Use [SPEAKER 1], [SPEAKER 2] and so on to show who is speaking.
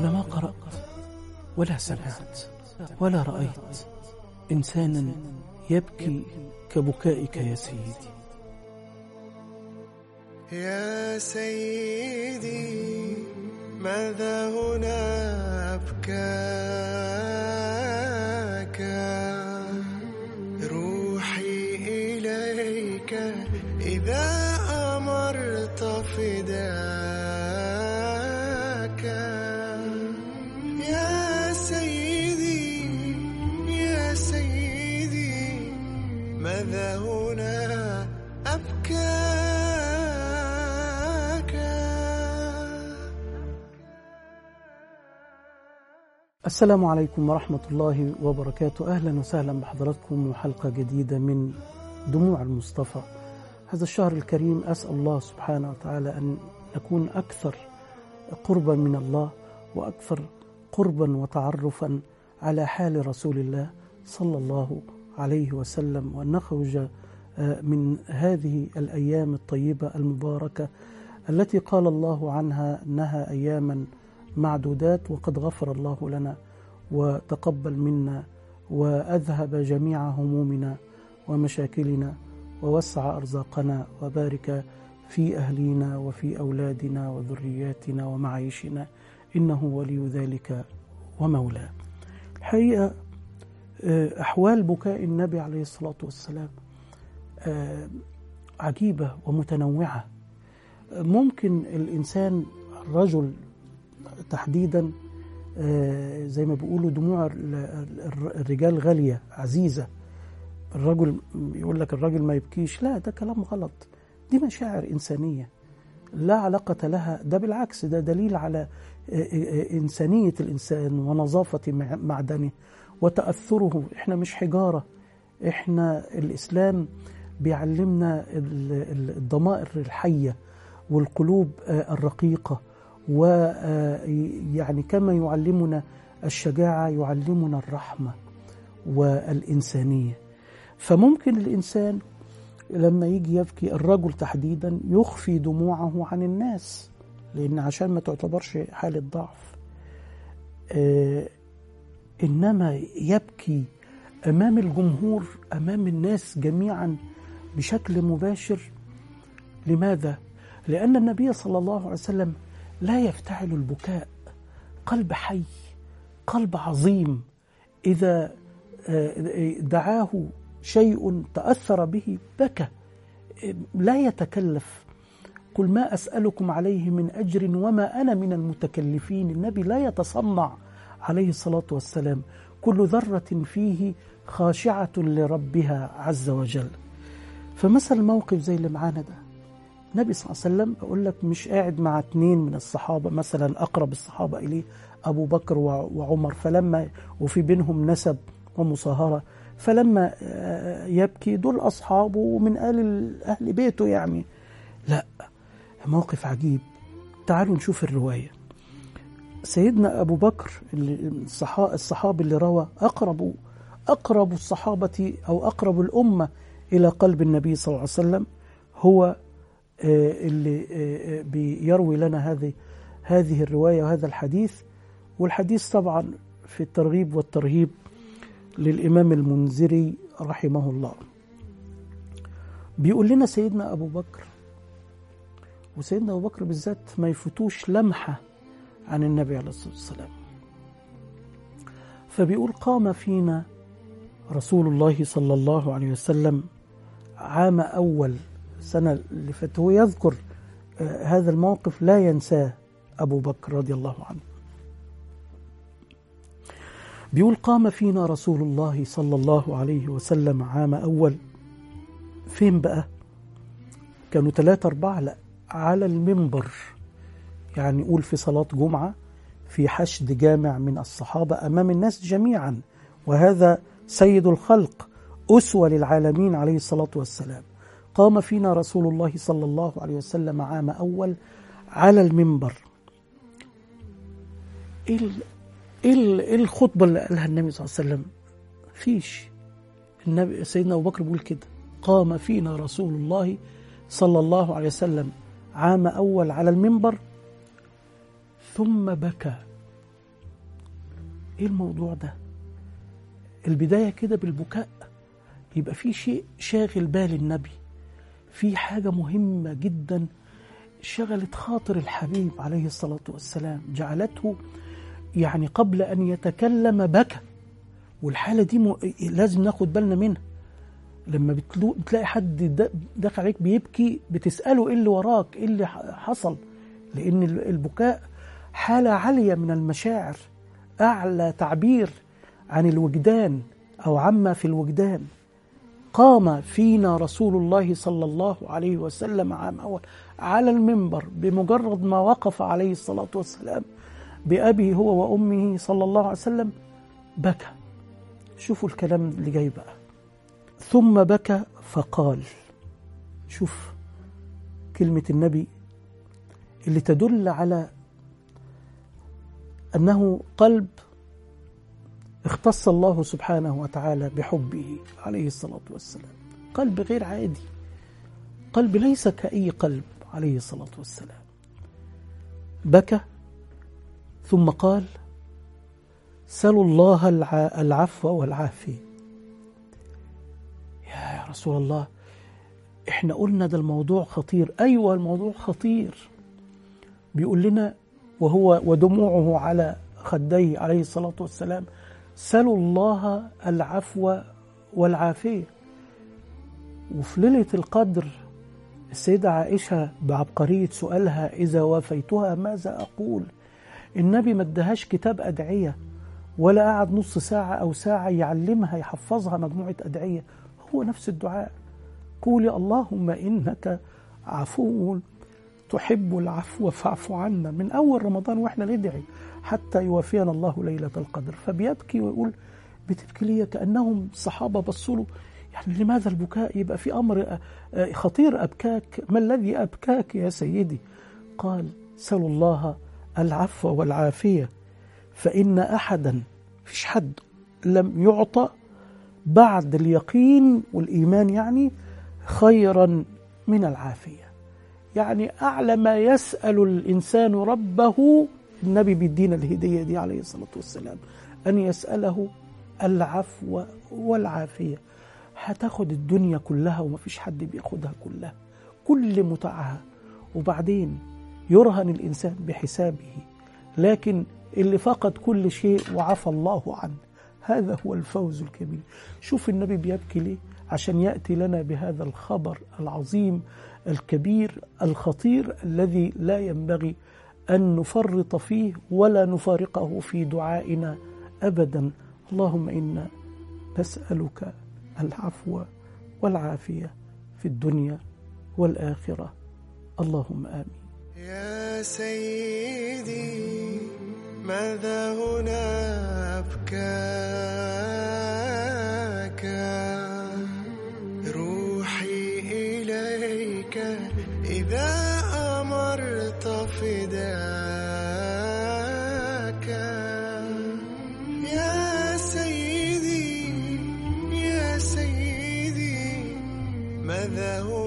[SPEAKER 1] أنا ما قرأت ولا سمعت ولا رأيت إنسانا يبكي كبكائك يا سيدي.
[SPEAKER 2] يا سيدي ماذا هنا أبكاك، روحي إليك إذا أمرت فداك. يا سيدي يا سيدي ماذا هنا أبكاك.
[SPEAKER 1] السلام عليكم ورحمة الله وبركاته. أهلا وسهلا بحضراتكم وحلقة جديدة من دموع المصطفى. هذا الشهر الكريم أسأل الله سبحانه وتعالى أن نكون أكثر قربا من الله وأكثر قربا وتعرفا على حال رسول الله صلى الله عليه وسلم، وأن نخرج من هذه الأيام الطيبة المباركة التي قال الله عنها أنها أياما معدودات، وقد غفر الله لنا وتقبل منا وأذهب جميع همومنا ومشاكلنا ووسع أرزاقنا وبارك في أهلنا وفي أولادنا وذرياتنا ومعايشنا، إنه ولي ذلك ومولاه. الحقيقة أحوال بكاء النبي عليه الصلاة والسلام عجيبة ومتنوعة. ممكن الإنسان الرجل تحديدا زي ما بيقولوا دموع الرجال غالية عزيزة. الرجل يقول لك الرجل ما يبكيش، لا، ده كلام غلط. دي مشاعر إنسانية لا علاقة لها، ده بالعكس، ده دليل على إنسانية الإنسان ونظافة معدنه وتأثره. إحنا مش حجارة، إحنا الإسلام بيعلمنا الضمائر الحية والقلوب الرقيقة، ويعني كما يعلمنا الشجاعة يعلمنا الرحمة والإنسانية. فممكن الإنسان لما يجي يبكي، الرجل تحديدا، يخفي دموعه عن الناس، لأن عشان ما تعتبرش حالة ضعف، إنما يبكي أمام الجمهور، أمام الناس جميعا بشكل مباشر. لماذا؟ لأن النبي صلى الله عليه وسلم لا يفتعل البكاء، قلب حي، قلب عظيم، إذا دعاه شيء تأثر به بكى، لا يتكلف. قل ما أسألكم عليه من أجر وما أنا من المتكلفين. النبي لا يتصنع عليه الصلاة والسلام، كل ذرة فيه خاشعة لربها عز وجل. فمثل موقف زي اللي معانا ده، النبي صلى الله عليه وسلم أقول لك مش قاعد مع 2 من الصحابة، مثلا أقرب الصحابة إليه أبو بكر وعمر، فلما وفي بينهم نسب ومصاهرة، فلما يبكي دول أصحابه ومن أهل بيته يعني. لا، موقف عجيب. تعالوا نشوف الرواية. سيدنا أبو بكر الصحابي اللي روى أقرب الصحابة أو أقرب الأمة إلى قلب النبي صلى الله عليه وسلم، هو اللي بيروي لنا هذه الرواية وهذا الحديث. والحديث طبعا في الترغيب والترهيب للإمام المنذري رحمه الله. بيقول لنا سيدنا أبو بكر، وسيدنا أبو بكر بالذات ما يفوتوش لمحة عن النبي عليه الصلاة والسلام. فبيقول قام فينا رسول الله صلى الله عليه وسلم عام أول، سنة اللي فاتت. هو يذكر هذا الموقف لا ينساه أبو بكر رضي الله عنه. بيقول قام فينا رسول الله صلى الله عليه وسلم عام أول. فين بقى؟ كانوا 3-4، لا، على المنبر، يعني يقول في صلاة جمعة في حشد جامع من الصحابة أمام الناس جميعا، وهذا سيد الخلق أسوة للعالمين عليه الصلاة والسلام. قام فينا رسول الله صلى الله عليه وسلم عام أول على المنبر. إيه الخطبة اللي قالها النبي صلى الله عليه وسلم؟ فيش. النبي سيدنا أبو بكر بيقول كده: قام فينا رسول الله صلى الله عليه وسلم عام أول على المنبر ثم بكى إيه الموضوع ده؟ البداية كده بالبكاء، يبقى في شيء شاغل بال النبي، في حاجة مهمة جدا شغلت خاطر الحبيب عليه الصلاة والسلام، جعلته يعني قبل أن يتكلم بكى. والحالة دي لازم ناخد بالنا منها. لما بتلاقي حد دخل عليك بيبكي، بتسأله إيه اللي وراك، إيه اللي حصل، لأن البكاء حالة عالية من المشاعر، أعلى تعبير عن الوجدان أو عما في الوجدان. قام فينا رسول الله صلى الله عليه وسلم عام أول على المنبر، بمجرد ما وقف عليه الصلاة والسلام بأبي هو وأمه صلى الله عليه وسلم بكى. شوفوا الكلام اللي جاي بقى. ثم بكى فقال، شوف كلمة النبي اللي تدل على أنه قلب اختص الله سبحانه وتعالى بحبه عليه الصلاة والسلام، قلب غير عادي، قلب ليس كأي قلب عليه الصلاة والسلام. بكى ثم قال: سلوا الله العفو والعافية. يا رسول الله، احنا قلنا ده الموضوع خطير. أيوة الموضوع خطير. بيقول لنا وهو ودموعه على خديه عليه الصلاة والسلام: سلوا الله العفو والعافية. وفي ليلة القدر السيدة عائشة بعبقرية سؤالها: إذا وافيتها ماذا أقول؟ النبي ما ادهاش كتاب أدعية، ولا قعد نص ساعة أو ساعة يعلمها يحفظها مجموعة أدعية، هو نفس الدعاء: قولي اللهم إنك عفو تحب العفو فاعف عنا. من أول رمضان وإحنا ندعي حتى يوافينا الله ليلة القدر. فبيبكي ويقول: بتبكي لي؟ كأنهم الصحابة بصوا له، يعني لماذا البكاء؟ يبقى في أمر خطير أبكاك، ما الذي أبكاك يا سيدي؟ قال: سلوا الله العفو والعافية، فإن أحدا، فيش حد لم يعطى بعد اليقين والإيمان يعني خيرا من العافية. يعني أعلى ما يسأل الإنسان ربه، النبي بيدينا الهدية دي عليه الصلاة والسلام، أن يسأله العفو والعافية. هتاخد الدنيا كلها وما فيش حد بياخدها كلها، كل متعها، وبعدين يرهن الإنسان بحسابه. لكن اللي فقد كل شيء وعفى الله عنه، هذا هو الفوز الكبير. شوف النبي بيبكي ليه؟ عشان يأتي لنا بهذا الخبر العظيم الكبير الخطير الذي لا ينبغي أن نفرط فيه ولا نفارقه في دعائنا أبدا. اللهم إنا نسألك العفو والعافية في الدنيا والآخرة، اللهم آمين.
[SPEAKER 2] يا سيدي ماذا هنا أبكاك؟ روحي إليك إذا أمرت فداك. يا سيدي يا سيدي ماذا هنا